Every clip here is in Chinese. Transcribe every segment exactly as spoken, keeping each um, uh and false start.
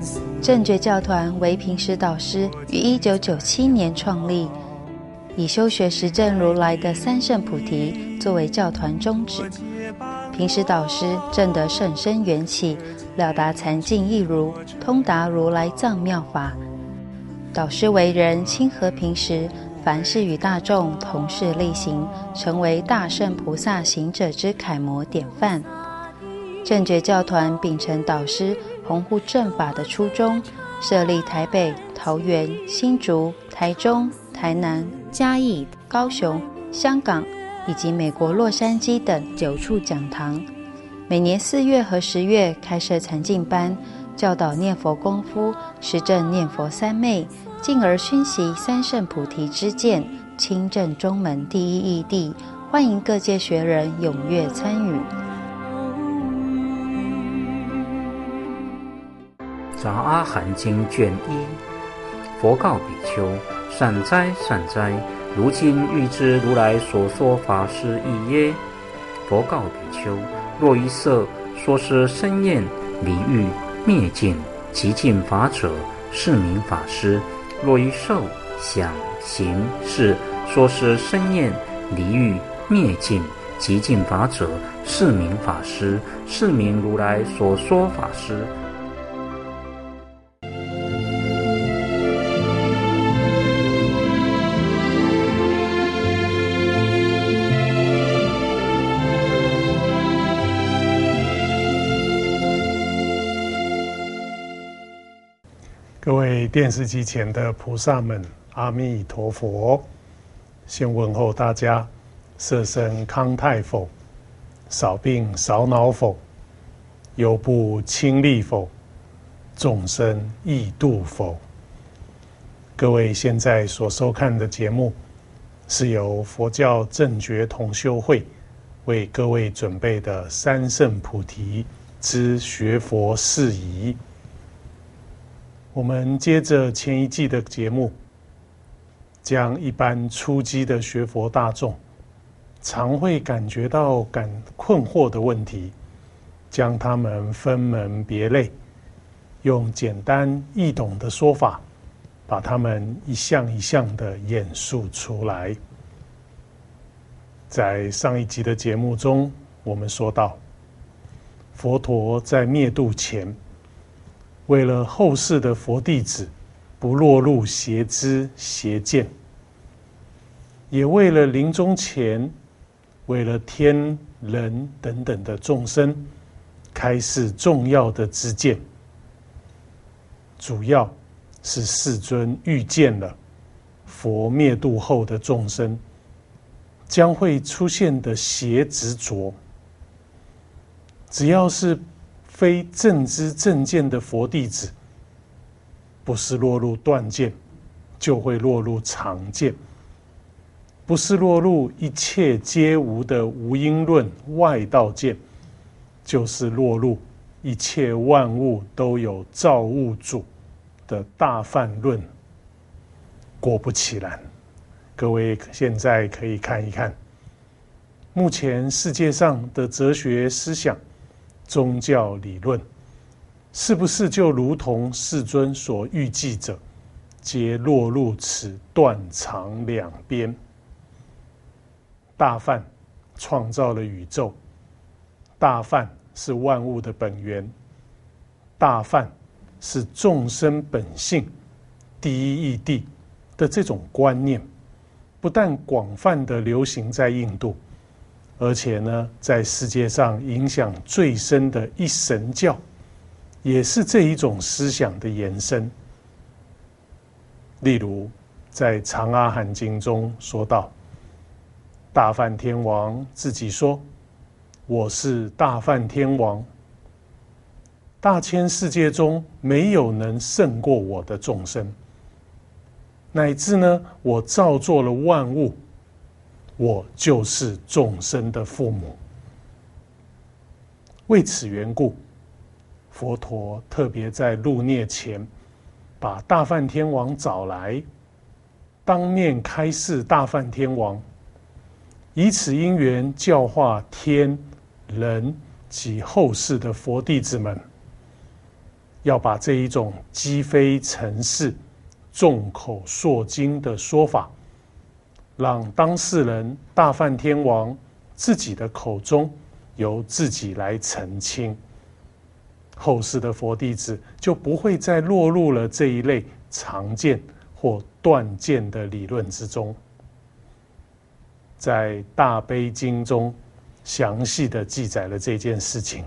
正觉教团为平时导师于一九九七年创立，以修学实证如来的三圣菩提作为教团宗旨。平时导师证得甚深缘起，了达禅境一如，通达如来藏妙法。导师为人亲和平时，凡事与大众同事力行，成为大圣菩萨行者之楷模典范。正觉教团秉承导师弘护正法的初衷，设立台北、桃园、新竹、台中、台南、嘉义、高雄、香港以及美国洛杉矶等九处讲堂，每年四月和十月开设禅境班，教导念佛功夫，实证念佛三昧，进而熏习三圣菩提之见，亲证中门第一义谛，欢迎各界学人踊跃参与。 杂阿含经卷一，佛告比丘：善哉善哉，如今欲知如来所说法是义耶？佛告比丘：若一色说是生厌离欲灭尽极尽法者，是名法师；若一受想行识说是生厌离欲灭尽极尽法者，是名法师，是名如来所说法师。 各位电视机前的菩萨们，阿弥陀佛！先问候大家，色身康泰否？少病少恼否？忧怖轻利否？众生易度否？各位现在所收看的节目，是由佛教正觉同修会为各位准备的三圣菩提之学佛事宜。我们接着前一季的节目，将一般初机的学佛大众常会感觉到感困惑的问题，将他们分门别类，用简单易懂的说法，把他们一项一项的演述出来。在上一集的节目中，我们说到，佛陀在灭度前，为了后世的佛弟子不落入邪知邪见，也为了临终前，为了天人等等的众生开示重要的知见，主要是世尊预见了佛灭度后的众生将会出现的邪执着，只要是非正知正见的佛弟子，不是落入断见，就会落入常见；不是落入一切皆无的无因论外道见，就是落入一切万物都有造物主的大梵论。果不其然，各位现在可以看一看，目前世界上的哲学思想、宗教理论，是不是就如同世尊所预计者，皆落入此断常两边？大梵创造了宇宙，大梵是万物的本源，大梵是众生本性第一义谛的这种观念，不但广泛的流行在印度，而且呢，在世界上影响最深的一神教，也是这一种思想的延伸。例如，在《长阿含经》中说到，大梵天王自己说：“我是大梵天王，大千世界中没有能胜过我的众生，乃至呢，我造作了万物。”我就是众生的父母。为此缘故，佛陀特别在入涅前，把大梵天王找来，当面开示大梵天王，以此因缘教化天人及后世的佛弟子们， 要把这一种积非成是、众口铄金的说法，让当事人大梵天王自己的口中由自己来澄清，后世的佛弟子就不会再落入了这一类常见或断见的理论之中。在大悲经中详细的记载了这件事情。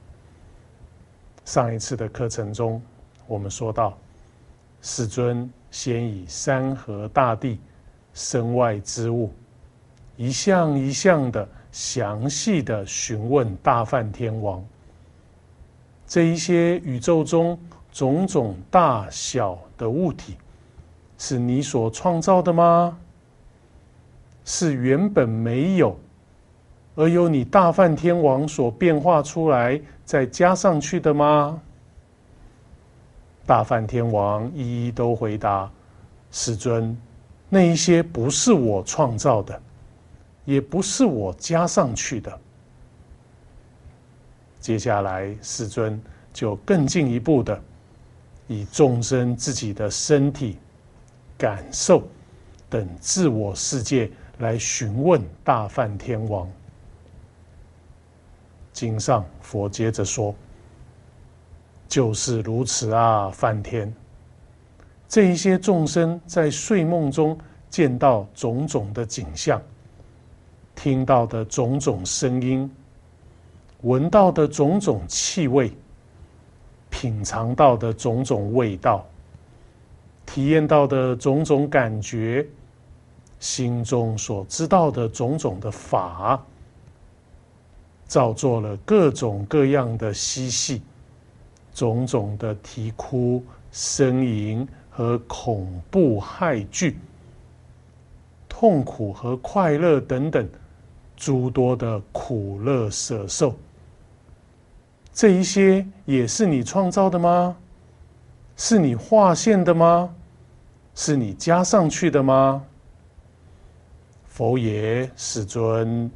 上一次的课程中，我们说到，世尊先以山河大地、身外之物，一项一项的详细的询问大梵天王，这一些宇宙中种种大小的物体，是你所创造的吗？是原本没有，而由你大梵天王所变化出来再加上去的吗？大梵天王一一都回答：世尊，那一些不是我创造的，也不是我加上去的。接下来世尊就更进一步的以众生自己的身体、感受等自我世界来询问大梵天王。经上佛接着说：就是如此啊，梵天，这一些众生在睡梦中见到种种的景象，听到的种种声音，闻到的种种气味，品尝到的种种味道，体验到的种种感觉，心中所知道的种种的法，造作了各种各样的嬉戏，种种的啼哭、呻吟和恐怖害惧，痛苦和快乐等等诸多的苦乐舍受，这一些也是你创造的吗？是你划线的吗？是你加上去的吗？佛也，世尊。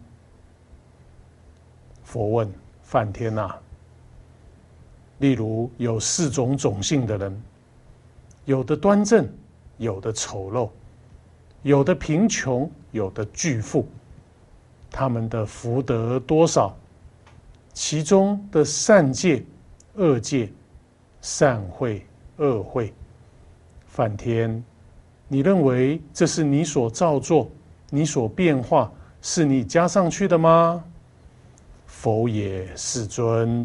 佛问梵天啊，例如有四种种性的人，有的端正，有的丑陋，有的贫穷，有的巨富，他们的福德多少？其中的善戒、恶戒、善慧、恶慧，梵天，你认为这是你所造作、你所变化，是你加上去的吗？佛也，世尊。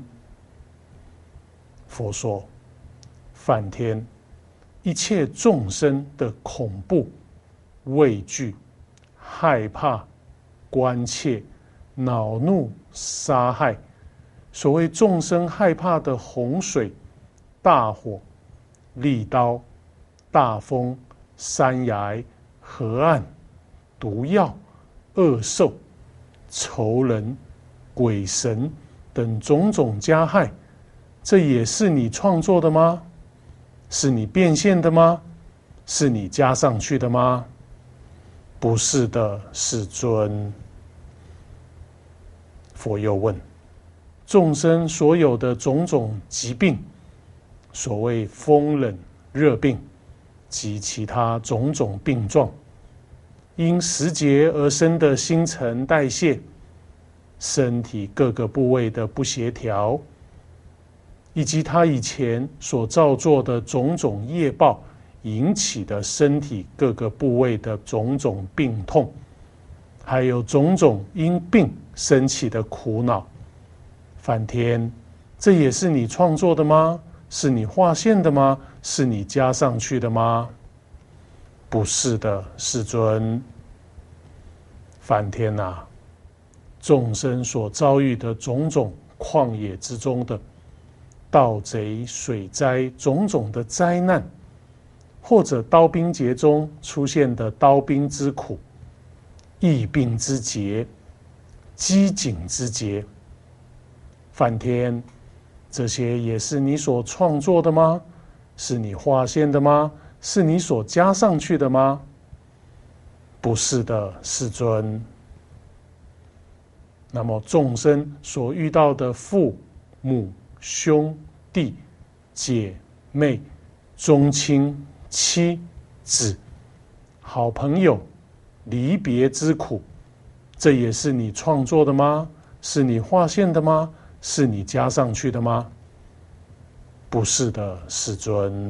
佛说：梵天，一切众生的恐怖、畏惧、害怕、关切、恼怒、杀害，所谓众生害怕的洪水、大火、利刀、大风、山崖、河岸、毒药、恶兽、仇人、鬼神等种种加害，这也是你创作的吗？是你变现的吗？是你加上去的吗？不是的，世尊。佛又问：众生所有的种种疾病，所谓风冷热病及其他种种病状，因时节而生的新陈代谢，身体各个部位的不协调，以及他以前所造作的种种业报引起的身体各个部位的种种病痛，还有种种因病生起的苦恼，梵天，这也是你创作的吗？是你划线的吗？是你加上去的吗？不是的，世尊。梵天啊，众生所遭遇的种种旷野之中的盗贼、水灾种种的灾难，或者刀兵劫中出现的刀兵之苦、疫病之劫、饥馑之劫，梵天，这些也是你所创作的吗？是你划线的吗？是你所加上去的吗？不是的，世尊。那么众生所遇到的父母兄弟姐妹、宗亲、妻子、好朋友，离别之苦，这也是你创作的吗？是你划线的吗？是你加上去的吗？不是的，世尊。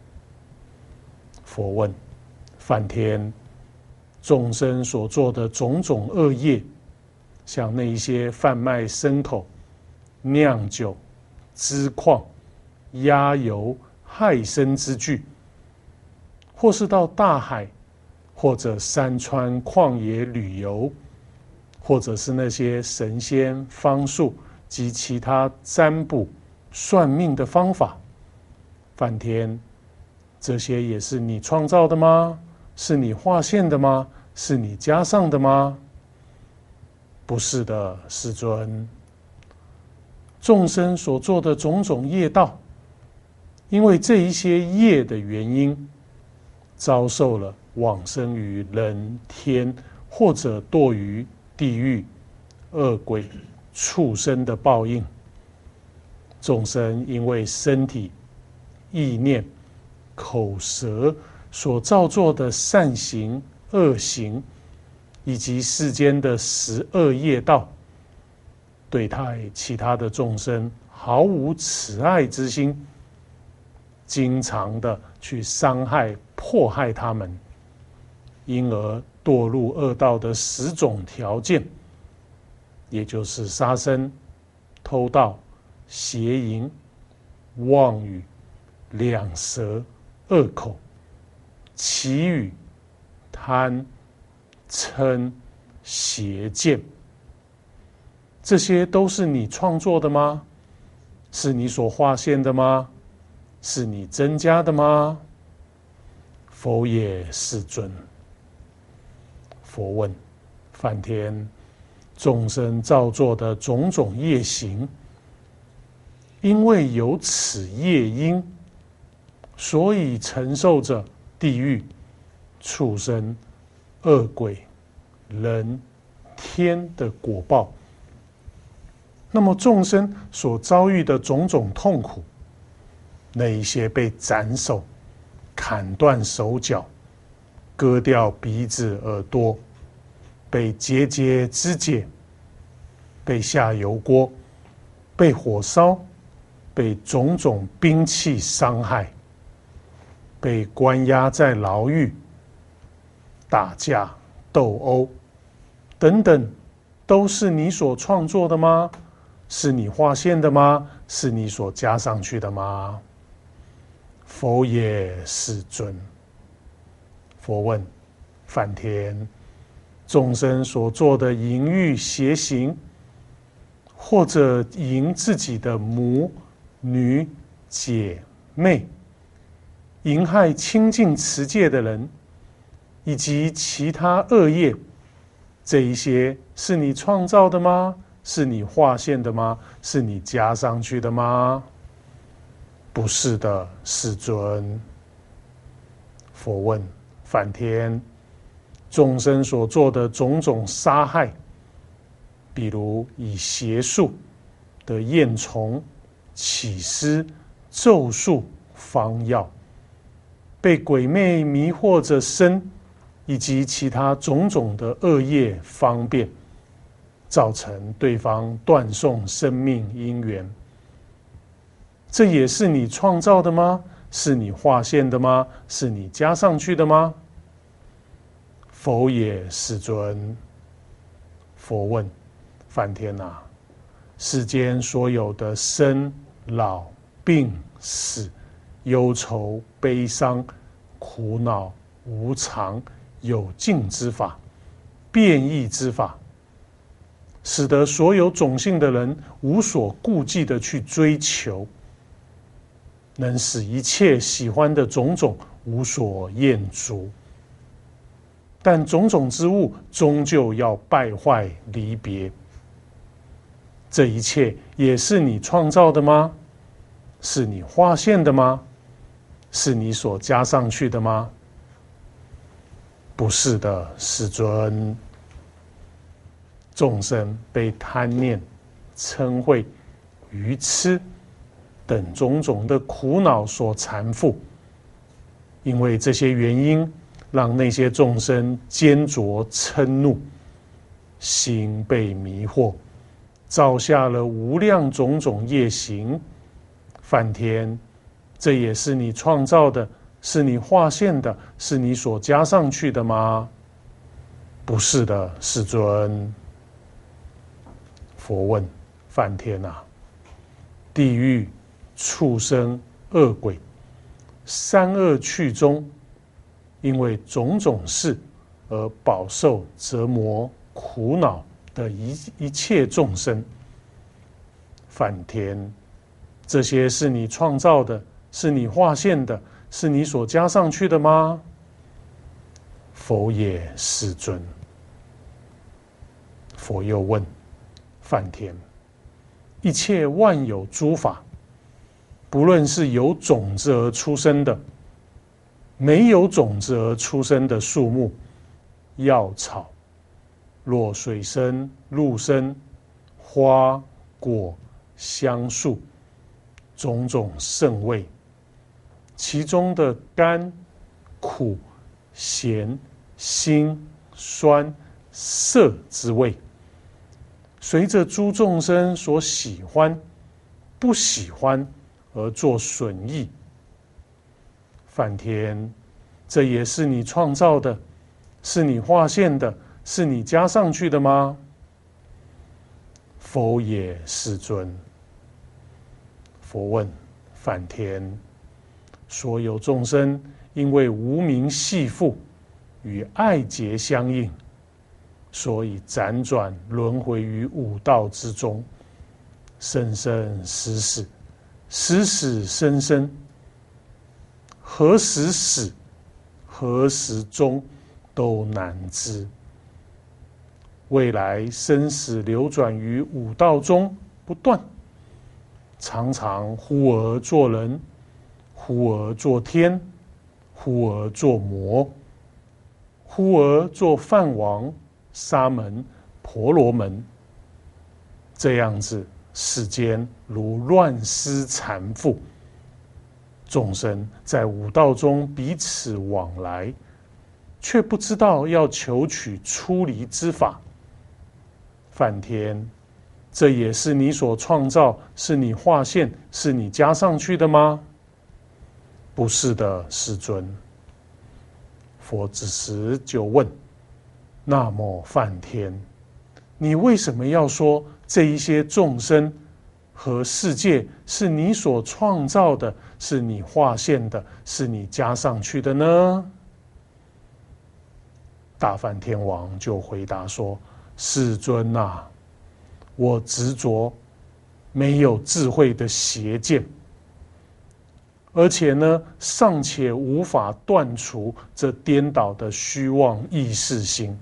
佛问：梵天，众生所做的种种恶业，像那一些贩卖牲口、酿酒、资矿、压油、害身之具，或是到大海，或者山川旷野旅游，或者是那些神仙方术及其他占卜算命的方法，梵天，这些也是你创造的吗？是你划线的吗？是你加上的吗？不是的，世尊。众生所做的种种业道，因为这一些业的原因，遭受了往生于人天，或者堕于地狱、恶鬼、畜生的报应。众生因为身体、意念、口舌所造作的善行、恶行，以及世间的十恶业道，对待其他的众生毫无慈爱之心，经常的去伤害、迫害他们，因而堕入恶道的十种条件，也就是杀生、偷盗、邪淫、妄语、两舌、恶口、绮语、贪、嗔、邪见。这些都是你创作的吗？是你所划线的吗？是你增加的吗？佛也，世尊。佛问：梵天，众生造作的种种业行，因为有此业因，所以承受着地狱、畜生、恶鬼、人、天的果报。那么众生所遭遇的种种痛苦，那一些被斩首、砍断手脚、割掉鼻子耳朵，被节节肢解，被下油锅，被火烧，被种种兵器伤害，被关押在牢狱，打架斗殴等等，都是你所创作的吗？是你划线的吗？是你所加上去的吗？佛也，世尊。佛问：梵天，众生所做的淫欲邪行，或者淫自己的母、女、姐、妹，淫害亲近持戒的人，以及其他恶业，这一些是你创造的吗？是你划线的吗？是你加上去的吗？不是的，世尊。佛问：梵天，众生所做的种种杀害，比如以邪术的厌虫、起司、咒术、方药，被鬼魅迷惑着身，以及其他种种的恶业方便，造成对方断送生命因缘，这也是你创造的吗？是你划线的吗？是你加上去的吗？佛也，世尊。佛问：梵天啊，世间所有的生、老、病、死、忧愁、悲伤、苦恼、无常、有尽之法、变异之法，使得所有种姓的人无所顾忌的去追求，能使一切喜欢的种种无所厌足。但种种之物终究要败坏离别，这一切也是你创造的吗？是你划线的吗？是你所加上去的吗？不是的，世尊。众生被贪念、嗔恚、愚痴等种种的苦恼所缠缚。因为这些原因，让那些众生坚着嗔怒，心被迷惑，造下了无量种种业行。梵天，这也是你创造的，是你化现的，是你所加上去的吗？不是的，世尊。佛问梵天啊，地狱、畜生、恶鬼三恶趣中，因为种种事而饱受折磨苦恼的一一切众生，梵天，这些是你创造的，是你化现的，是你所加上去的吗？否也，世尊。佛又问梵天，一切万有诸法，不论是有种子而出生的，没有种子而出生的树木、药草、若水生、露生、花果、香树，种种圣味，其中的甘、苦、咸、辛、酸、涩之味，随着诸众生所喜欢、不喜欢而作损益。梵天，这也是你创造的，是你化现的，是你加上去的吗？否也，世尊。佛问梵天，所有众生因为无明系缚与爱结相应，所以辗转轮回于五道之中，生生死死，死死生生，何时死，何时终，都难知。未来生死流转于五道中不断，常常忽而作人，忽而作天，忽而作魔，忽而作梵王、沙门、婆罗门。这样子，世间如乱丝缠缚，众生在五道中彼此往来，却不知道要求取出离之法。梵天，这也是你所创造，是你化现，是你加上去的吗？不是的，世尊。佛此时就问：那么梵天，你为什么要说这一些众生和世界是你所创造的，是你化现的，是你加上去的呢？大梵天王就回答说：世尊啊，我执着没有智慧的邪见，而且呢，尚且无法断除这颠倒的虚妄意识心。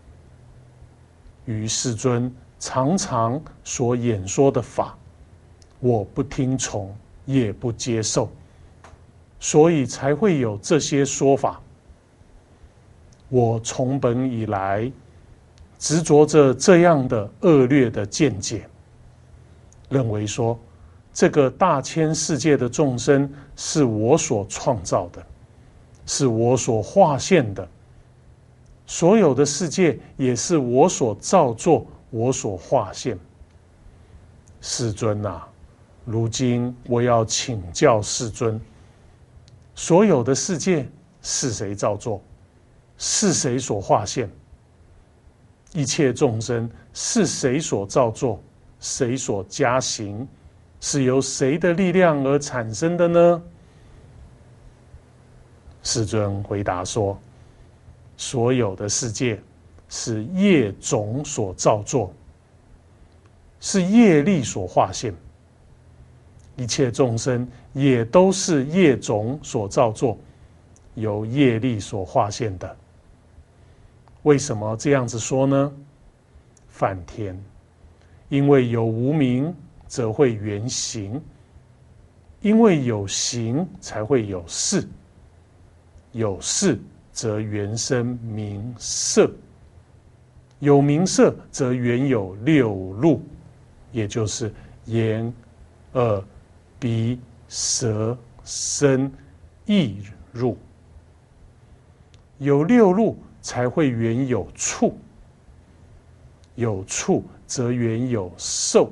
于世尊常常所演说的法，我不听从，也不接受，所以才会有这些说法。我从本以来执着着这样的恶劣的见解，认为说这个大千世界的众生是我所创造的，是我所化现的，所有的世界也是我所造作，我所化现。世尊啊，如今我要请教世尊，所有的世界是谁造作？是谁所化现？一切众生是谁所造作？谁所加行？是由谁的力量而产生的呢？世尊回答说：所有的世界是业种所造作，是业力所化现。一切众生也都是业种所造作，由业力所化现的。为什么这样子说呢？梵天，因为有无明，则会缘行；因为有行，才会有事；有事，则缘生名色；有名色，则缘有六路，也就是眼、耳、 鼻、舌、身、意入。有六入才会原有触，有触则原有受，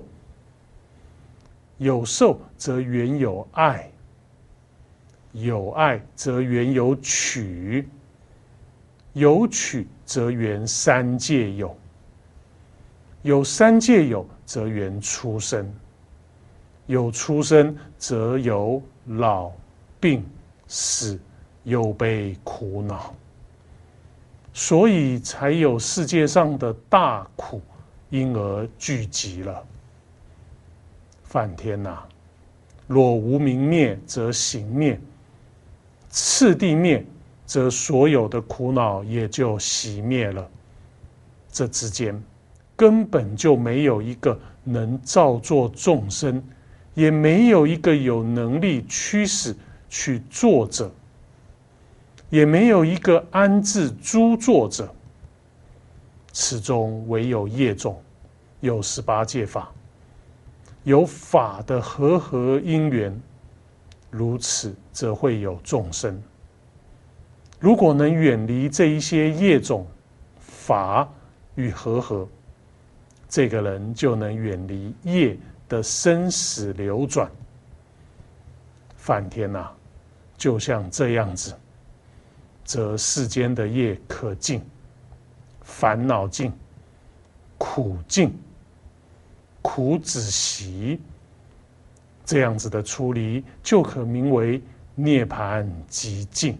有受则原有爱，有爱则原有取，有取则原三界有，有三界有则原出生，有出生则有老病死忧悲苦恼，所以才有世界上的大苦，因而聚集了。梵天啊，若无明灭，则行灭；次第灭，则所有的苦恼也就熄灭了。这之间根本就没有一个能造作众生，也没有一个有能力驱使去作者，也没有一个安置诸作者。此中唯有业种，有十八界法，有法的和合因缘，如此则会有众生。如果能远离这一些业种、法与和合，这个人就能远离业的生死流转。梵天啊，就像这样子，则世间的业可尽，烦恼尽，苦尽，苦止息，这样子的出离，就可名为涅槃极尽。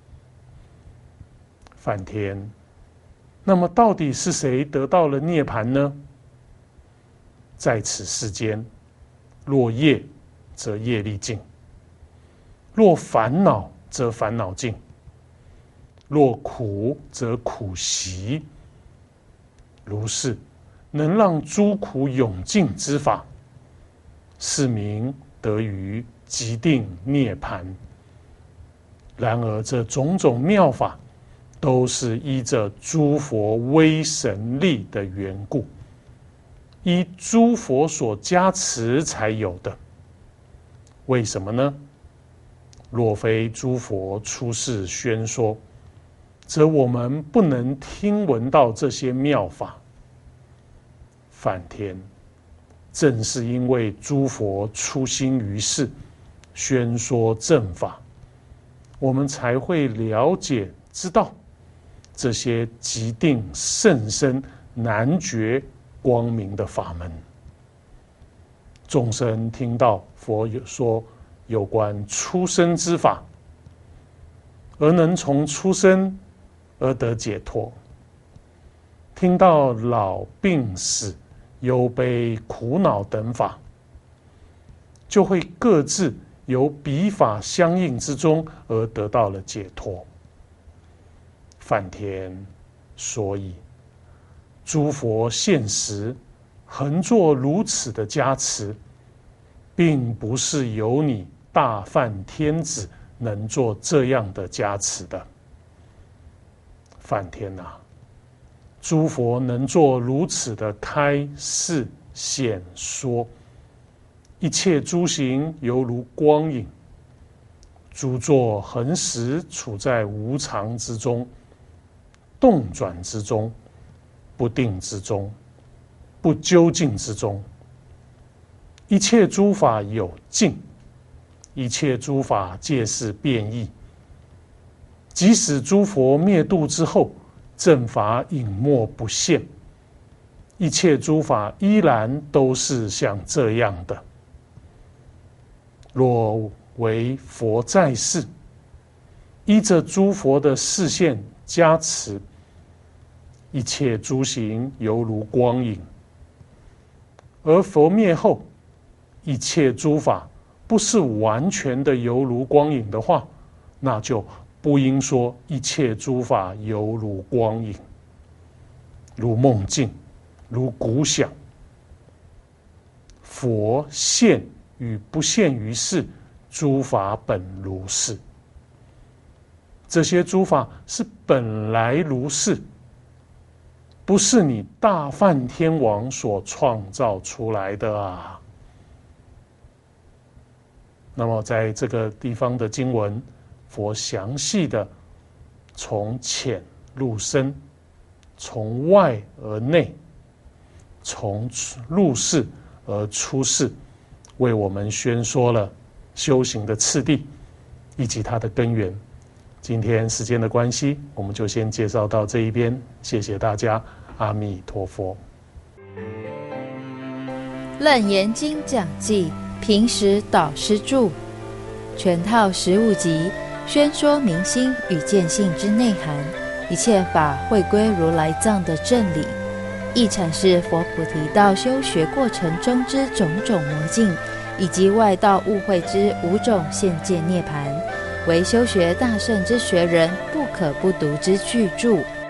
梵天，那么到底是谁得到了涅槃呢？在此世间，若业则业力尽，若烦恼则烦恼尽，若苦则苦息。如是能让诸苦永尽之法，是名得于极定涅槃。然而这种种妙法，都是依着诸佛威神力的缘故，依诸佛所加持才有的。为什么呢？若非诸佛出世宣说，则我们不能听闻到这些妙法。梵天，正是因为诸佛出心于世，宣说正法，我们才会了解知道这些极定甚深难觉光明的法门。众生听到佛有说有关出生之法，而能从出生而得解脱；听到老病死忧悲苦恼等法，就会各自由彼法相应之中而得到了解脱。梵天，所以诸佛现时恒作如此的加持，并不是由你大梵天子能做这样的加持的。梵天啊，诸佛能做如此的开示显说，一切诸行犹如光影，诸作恒时处在无常之中，动转之中，不定之中，不究竟之中。一切诸法有尽，一切诸法皆是变异。即使诸佛灭度之后，正法隐没不现，一切诸法依然都是像这样的。若为佛在世，依着诸佛的示现加持，一切诸行犹如光影；而佛灭后，一切诸法不是完全的犹如光影的话，那就不应说一切诸法犹如光影，如梦境，如鼓响。佛现与不现于世，诸法本如是。这些诸法是本来如是，不是你大梵天王所创造出来的啊。 那么在这个地方的经文，佛详细的从浅入深，从外而内，从入世而出世，为我们宣说了修行的次第以及它的根源。今天时间的关系，我们就先介绍到这一边，谢谢大家，阿弥陀佛。 楞严经讲记，平时导师著，全套十五集，宣说明心与见性之内涵，一切法回归如来藏的正理，亦阐释佛菩提道修学过程中之种种魔境，以及外道误会之五种现界涅盘，为修学大圣之学人不可不读之巨著。